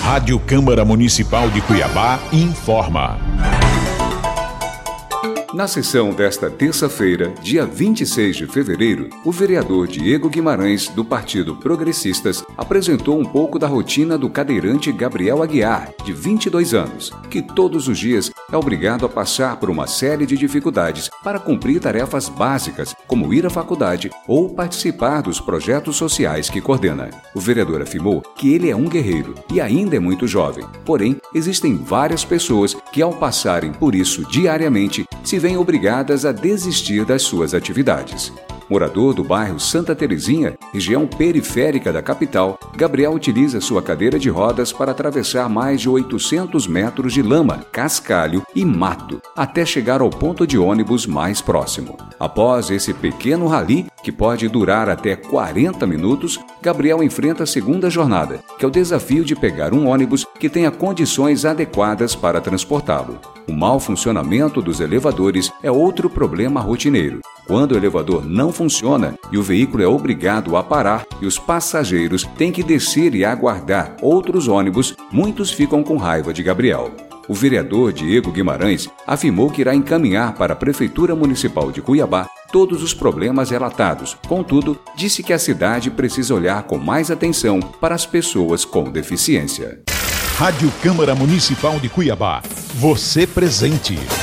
Rádio Câmara Municipal de Cuiabá informa. Na sessão desta terça-feira, dia 26 de fevereiro, o vereador Diego Guimarães, do Partido Progressistas, apresentou um pouco da rotina do cadeirante Gabriel Aguiar, de 22 anos, que todos os dias é obrigado a passar por uma série de dificuldades para cumprir tarefas básicas, como ir à faculdade ou participar dos projetos sociais que coordena. O vereador afirmou que ele é um guerreiro e ainda é muito jovem, porém, existem várias pessoas que, ao passarem por isso diariamente, se veem obrigadas a desistir das suas atividades. Morador do bairro Santa Terezinha, região periférica da capital, Gabriel utiliza sua cadeira de rodas para atravessar mais de 800 metros de lama, cascalho e mato, até chegar ao ponto de ônibus mais próximo. Após esse pequeno rally, que pode durar até 40 minutos, Gabriel enfrenta a segunda jornada, que é o desafio de pegar um ônibus que tenha condições adequadas para transportá-lo. O mau funcionamento dos elevadores é outro problema rotineiro. Quando o elevador não funciona e o veículo é obrigado a parar e os passageiros têm que descer e aguardar outros ônibus, muitos ficam com raiva de Gabriel. O vereador Diego Guimarães afirmou que irá encaminhar para a Prefeitura Municipal de Cuiabá todos os problemas relatados. Contudo, disse que a cidade precisa olhar com mais atenção para as pessoas com deficiência. Rádio Câmara Municipal de Cuiabá. Você presente.